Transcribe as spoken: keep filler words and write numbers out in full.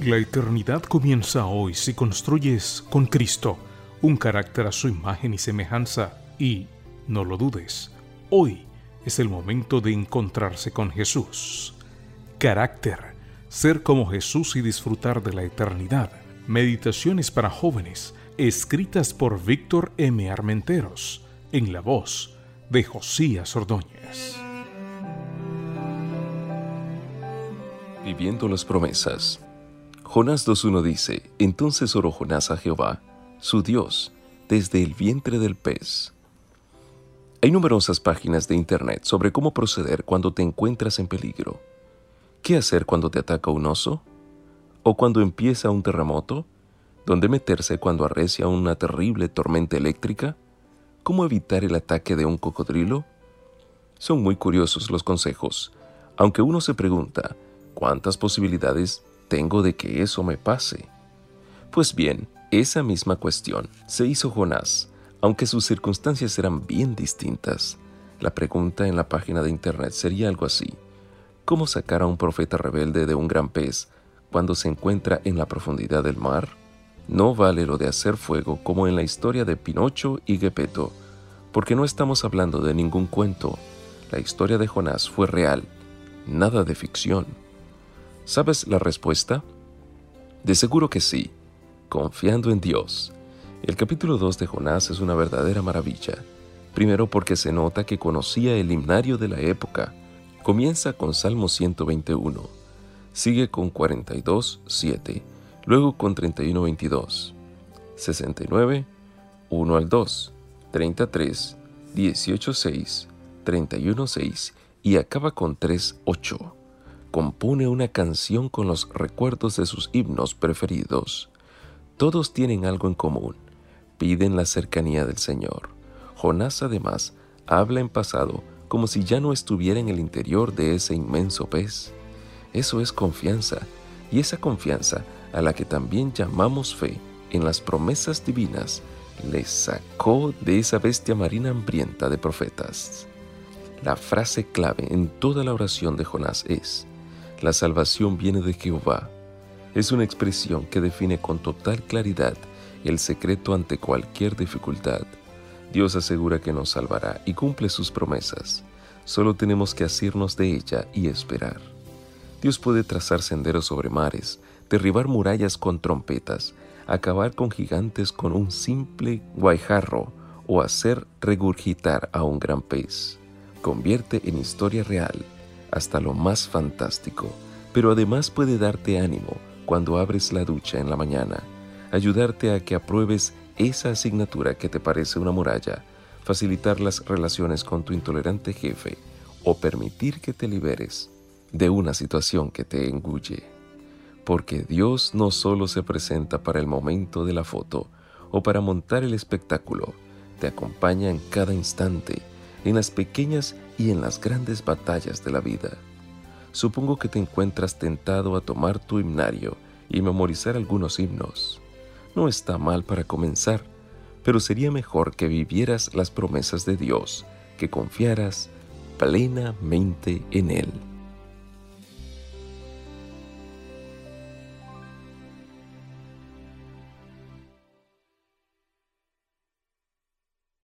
La eternidad comienza hoy si construyes con Cristo un carácter a su imagen y semejanza y, no lo dudes, hoy es el momento de encontrarse con Jesús. Carácter, ser como Jesús y disfrutar de la eternidad. Meditaciones para jóvenes, escritas por Víctor M. Armenteros, en la voz de Josías Ordóñez. Viviendo las promesas. Jonás dos uno dice: Entonces oró Jonás a Jehová, su Dios, desde el vientre del pez. Hay numerosas páginas de internet sobre cómo proceder cuando te encuentras en peligro. ¿Qué hacer cuando te ataca un oso? ¿O cuando empieza un terremoto? ¿Dónde meterse cuando arrecia una terrible tormenta eléctrica? ¿Cómo evitar el ataque de un cocodrilo? Son muy curiosos los consejos, aunque uno se pregunta, ¿cuántas posibilidades tengo de que eso me pase? Pues bien, esa misma cuestión se hizo Jonás, aunque sus circunstancias eran bien distintas. La pregunta en la página de internet sería algo así: ¿cómo sacar a un profeta rebelde de un gran pez cuando se encuentra en la profundidad del mar? No vale lo de hacer fuego como en la historia de Pinocho y Gepetto, porque no estamos hablando de ningún cuento. La historia de Jonás fue real, nada de ficción. ¿Sabes la respuesta? De seguro que sí, confiando en Dios. El capítulo dos de Jonás es una verdadera maravilla. Primero porque se nota que conocía el himnario de la época. Comienza con Salmo ciento veintiuno, sigue con cuarenta y dos, siete, luego con treinta y uno, veintidós, sesenta y nueve, uno al dos, treinta y tres, dieciocho, seis, treinta y uno, seis y acaba con tres, ocho. Compone una canción con los recuerdos de sus himnos preferidos. Todos tienen algo en común: piden la cercanía del Señor. Jonás además habla en pasado como si ya no estuviera en el interior de ese inmenso pez. Eso es confianza, y esa confianza, a la que también llamamos fe en las promesas divinas, le sacó de esa bestia marina hambrienta de profetas. La frase clave en toda la oración de Jonás es: la salvación viene de Jehová. Es una expresión que define con total claridad el secreto ante cualquier dificultad. Dios asegura que nos salvará y cumple sus promesas. Solo tenemos que asirnos de ella y esperar. Dios puede trazar senderos sobre mares, derribar murallas con trompetas, acabar con gigantes con un simple guayjarro o hacer regurgitar a un gran pez. Convierte en historia real hasta lo más fantástico, pero además puede darte ánimo cuando abres la ducha en la mañana, ayudarte a que apruebes esa asignatura que te parece una muralla, facilitar las relaciones con tu intolerante jefe o permitir que te liberes de una situación que te engulle. Porque Dios no solo se presenta para el momento de la foto o para montar el espectáculo, te acompaña en cada instante, en las pequeñas y en las grandes batallas de la vida. Supongo que te encuentras tentado a tomar tu himnario y memorizar algunos himnos. No está mal para comenzar, pero sería mejor que vivieras las promesas de Dios, que confiaras plenamente en Él.